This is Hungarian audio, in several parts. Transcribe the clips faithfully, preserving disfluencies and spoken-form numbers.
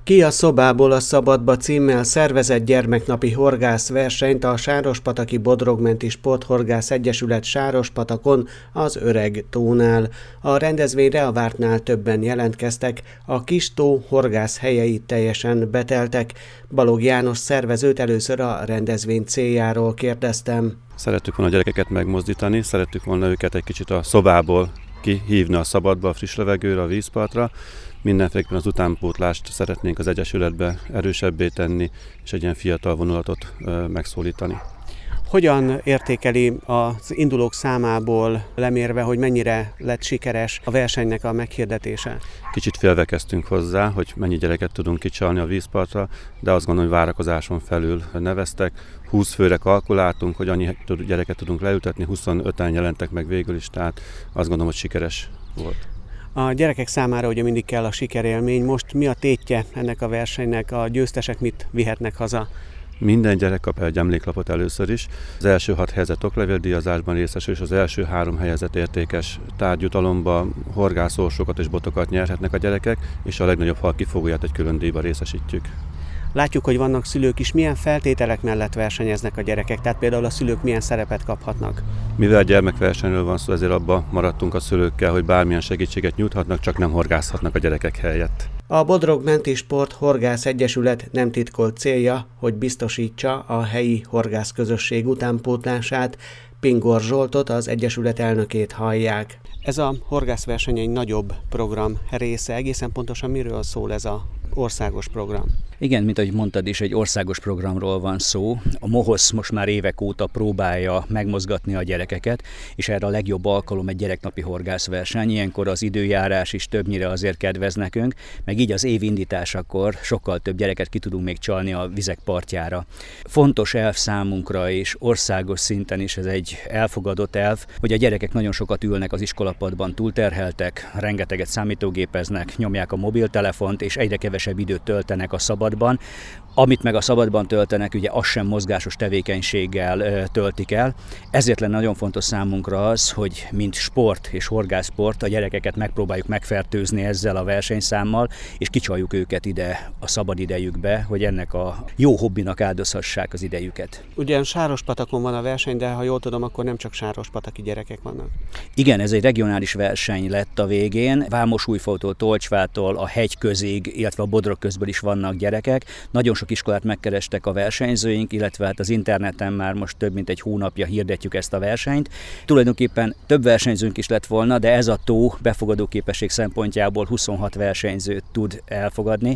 Ki a szobából a szabadba címmel szervezett gyermeknapi horgászversenyt a Sárospataki Bodrogmenti Sporthorgász Egyesület Sárospatakon az Öreg tónál. A rendezvényre a vártnál többen jelentkeztek, a kis tó horgászhelyei teljesen beteltek. Balog János szervezőt először a rendezvény céljáról kérdeztem. Szerettük volna a gyerekeket megmozdítani, szerettük volna őket egy kicsit a szobából kihívni a szabadba, a friss levegőre, a vízpartra. Mindenféleképpen az utánpótlást szeretnénk az Egyesületbe erősebbé tenni, és egy ilyen fiatal vonulatot megszólítani. Hogyan értékeli az indulók számából lemérve, hogy mennyire lett sikeres a versenynek a meghirdetése? Kicsit félve kezdtünk hozzá, hogy mennyi gyereket tudunk kicsalni a vízpartra, de azt gondolom, hogy várakozáson felül neveztek. húsz főre kalkuláltunk, hogy annyi gyereket tudunk leültetni, huszonöten jelentek meg végül is, tehát azt gondolom, hogy sikeres volt. A gyerekek számára ugye mindig kell a sikerélmény. Most mi a tétje ennek a versenynek? A győztesek mit vihetnek haza? Minden gyerek kap egy emléklapot először is. Az első hat helyezett oklevéldiazásban részesül, és az első három helyezett értékes tárgyjutalomba horgászorsokat és botokat nyerhetnek a gyerekek, és a legnagyobb hal kifogóját egy külön díjba részesítjük. Látjuk, hogy vannak szülők is. Milyen feltételek mellett versenyeznek a gyerekek? Tehát például a szülők milyen szerepet kaphatnak? Mivel gyermekversenyről van szó, ezért abba maradtunk a szülőkkel, hogy bármilyen segítséget nyújthatnak, csak nem horgászhatnak a gyerekek helyett. A Bodrogmenti Sporthorgász Egyesület nem titkolt célja, hogy biztosítsa a helyi horgászközösség utánpótlását. Pingor Zsoltot, az Egyesület elnökét hallják. Ez a horgászverseny egy nagyobb program része. Egészen pontosan miről szól ez a országos program? Igen, mint ahogy mondtad is, egy országos programról van szó. A MOHOSZ most már évek óta próbálja megmozgatni a gyerekeket, és erre a legjobb alkalom egy gyereknapi horgászverseny. Ilyenkor az időjárás is többnyire azért kedvez nekünk, meg így az év indításakor sokkal több gyereket ki tudunk még csalni a vizek partjára. Fontos elv számunkra, és országos szinten is ez egy elfogadott elv, hogy a gyerekek nagyon sokat ülnek az iskolapadban, túlterheltek, rengeteget számítógépeznek, nyomják a mobiltelefont, és egyre kevesebb időt töltenek a szabad. Amit meg a szabadban töltenek, ugye az sem mozgásos tevékenységgel ö, töltik el. Ezért lenne nagyon fontos számunkra az, hogy mint sport és horgászsport a gyerekeket megpróbáljuk megfertőzni ezzel a versenyszámmal, és kicsaljuk őket ide a szabad idejükbe, hogy ennek a jó hobbinak áldozhassák az idejüket. Ugyan Sárospatakon van a verseny, de ha jól tudom, akkor nem csak sárospataki gyerekek vannak. Igen, ez egy regionális verseny lett a végén. Vámosújfautól, Tolcsvától, a hegyközig, illetve a Bodrog közből is vannak gyerekek. Nagyon sok iskolát megkerestek a versenyzőink, illetve hát az interneten már most több mint egy hónapja hirdetjük ezt a versenyt. Tulajdonképpen több versenyzőnk is lett volna, de ez a tó befogadó képesség szempontjából huszonhat versenyzőt tud elfogadni.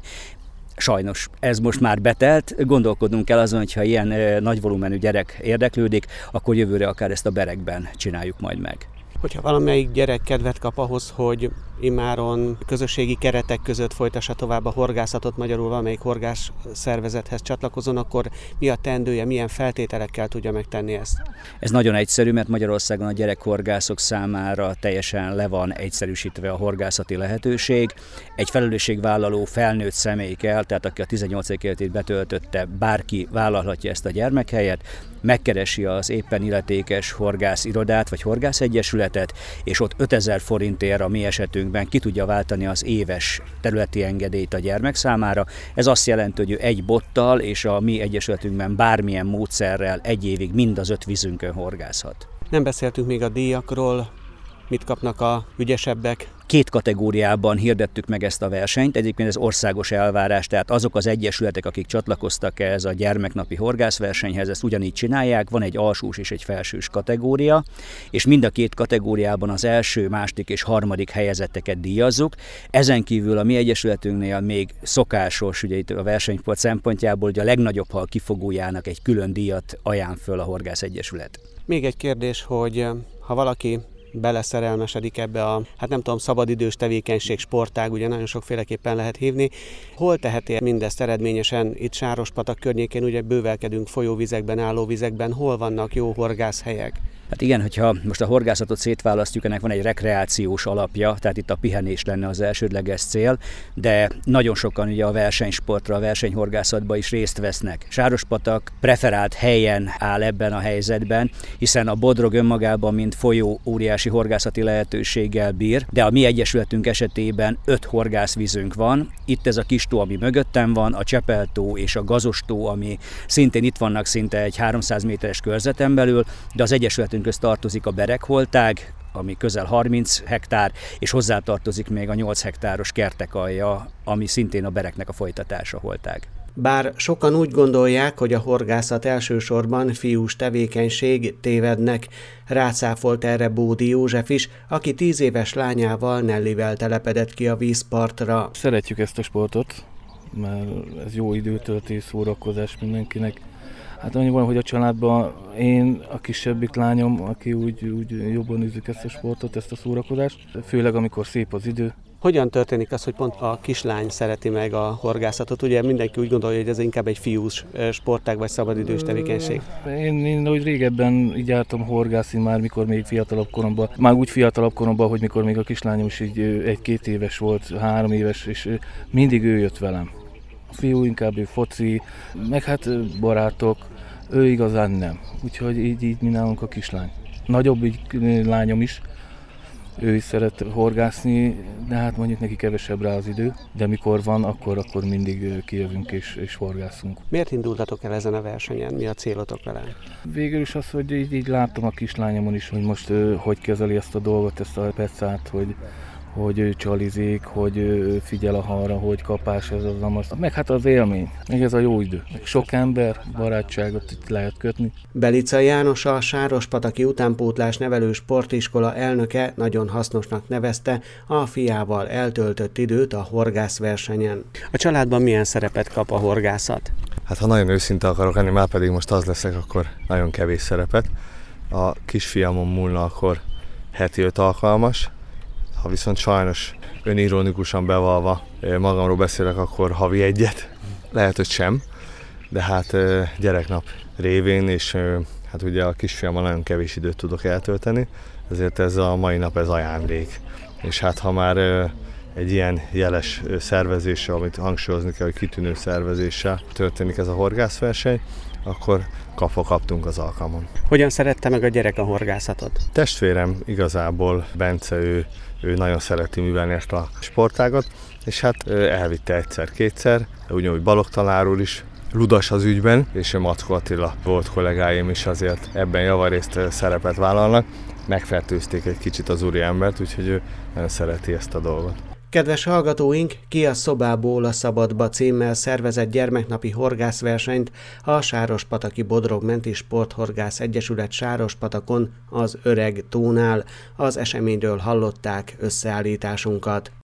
Sajnos ez most már betelt, gondolkodnunk kell azon, hogyha ilyen e, nagy volumenű gyerek érdeklődik, akkor jövőre akár ezt a Berekben csináljuk majd meg. Hogyha valamelyik gyerek kedvet kap ahhoz, hogy immáron közösségi keretek között folytassa tovább a horgászatot, magyarul valamelyik horgász szervezethez csatlakozon, akkor mi a teendője, milyen feltételekkel tudja megtenni ezt? Ez nagyon egyszerű, mert Magyarországon a gyerekhorgászok számára teljesen le van egyszerűsítve a horgászati lehetőség. Egy felelősségvállaló felnőtt személy kell, tehát aki a tizennyolc életét betöltötte, bárki vállalhatja ezt a gyermekhelyet, megkeresi az éppen illetékes horgászirodát vagy horgászegyesületet, és ott ötezer forintért a mi esetünkben ki tudja váltani az éves területi engedélyt a gyermek számára. Ez azt jelenti, hogy ő egy bottal és a mi egyesületünkben bármilyen módszerrel egy évig mind az öt vízünkön horgászhat. Nem beszéltünk még a díjakról, mit kapnak a ügyesebbek? Két kategóriában hirdettük meg ezt a versenyt, egyébként ez országos elvárás, tehát azok az egyesületek, akik csatlakoztak ehhez a gyermeknapi horgászversenyhez, ezt ugyanígy csinálják, van egy alsós és egy felsős kategória, és mind a két kategóriában az első, második és harmadik helyezetteket díjazzuk. Ezen kívül a mi egyesületünknél még szokásos, ugye itt a versenysport szempontjából, hogy a legnagyobb hal kifogójának egy külön díjat ajánl föl a Horgászegyesület. Még egy kérdés, hogy ha valaki beleszerelmesedik ebbe a, hát nem tudom, szabadidős tevékenység, sportág, ugye nagyon sokféleképpen lehet hívni. Hol teheti mindezt eredményesen itt Sárospatak környékén, ugye bővelkedünk folyóvizekben, állóvizekben, hol vannak jó horgászhelyek? Hát igen, hogyha most a horgászatot szétválasztjuk, ennek van egy rekreációs alapja, tehát itt a pihenés lenne az elsődleges cél, de nagyon sokan ugye a versenysportra, a versenyhorgászatba is részt vesznek. Sárospatak preferált helyen áll ebben a helyzetben, hiszen a Bodrog önmagában, mint folyó óriási óriási horgászati lehetőséggel bír, de a mi egyesületünk esetében öt horgászvízünk van. Itt ez a kis tó, ami mögöttem van, a Csepel-tó és a Gazos-tó, ami szintén itt vannak szinte egy háromszáz méteres körzeten belül, de az egyesületünkhöz tartozik a Beregholtág, ami közel harminc hektár, és hozzátartozik még a nyolc hektáros Kertekalja, ami szintén a Bereknek a folytatása holtág. Bár sokan úgy gondolják, hogy a horgászat elsősorban fiús tevékenység, tévednek. Rácáfolt erre Bódi József is, aki tíz éves lányával, Nellivel telepedett ki a vízpartra. Szeretjük ezt a sportot, mert ez jó időtöltés, szórakozás mindenkinek. Hát annyi van, hogy a családban én, a kisebbik lányom, aki úgy, úgy jobban űzzük ezt a sportot, ezt a szórakozást, főleg amikor szép az idő. Hogyan történik az, hogy pont a kislány szereti meg a horgászatot? Ugye mindenki úgy gondolja, hogy ez inkább egy fiús sportág vagy szabadidős tevékenység. Én, én úgy régebben így jártam horgászni már, mikor még fiatalabb koromban. Már úgy fiatalabb koromban, hogy mikor még a kislányom is így egy-két éves volt, három éves, és mindig ő jött velem. A fiú inkább ő foci, meg hát barátok, ő igazán nem. Úgyhogy így, így mi nálunk a kislány. Nagyobb így lányom is. Ő is szeret horgászni, de hát mondjuk neki kevesebb rá az idő, de mikor van, akkor, akkor mindig kijövünk és, és horgászunk. Miért indultatok el ezen a versenyen? Mi a célotok vele? Végül is az, hogy így, így láttam a kislányomon is, hogy most ő, hogy kezeli ezt a dolgot, ezt a pecát, hogy, hogy ő csalizik, hogy ő figyel a halra, hogy kapás ez az amaz. Meg hát az élmény, meg ez a jó idő. Sok ember, barátságot itt lehet kötni. Belica János, a Sárospataki Utánpótlás Nevelő Sportiskola elnöke nagyon hasznosnak nevezte a fiával eltöltött időt a horgászversenyen. A családban milyen szerepet kap a horgászat? Hát ha nagyon őszinte akarok lenni, már pedig most az leszek, akkor nagyon kevés szerepet. A kisfiamon múlna, akkor heti öt alkalmas. Ha viszont sajnos önironikusan bevalva magamról beszélek, akkor havi egyet. Lehet, hogy sem, de hát gyereknap révén, és hát ugye a kisfiammal nagyon kevés időt tudok eltölteni, ezért ez a mai nap ez ajándék. És hát ha már egy ilyen jeles szervezéssel, amit hangsúlyozni kell, hogy kitűnő szervezéssel történik ez a horgászverseny, akkor kapva kaptunk az alkalmon. Hogyan szerette meg a gyerek a horgászatot? Testvérem igazából, Bence, ő, ő nagyon szereti művelni ezt a sportágat, és hát elvitte egyszer-kétszer, ugyanúgy Balogh tanár úr is ludas az ügyben, és Mackó Attila volt kollégáim is azért ebben javarészt szerepet vállalnak. Megfertőzték egy kicsit az úriembert, úgyhogy ő nagyon szereti ezt a dolgot. Kedves hallgatóink, Ki a szobából a szabadba címmel szervezett gyermeknapi horgászversenyt a Sárospataki Bodrogmenti Sporthorgász Egyesület Sárospatakon az Öreg tónál. Az eseményről hallották összeállításunkat.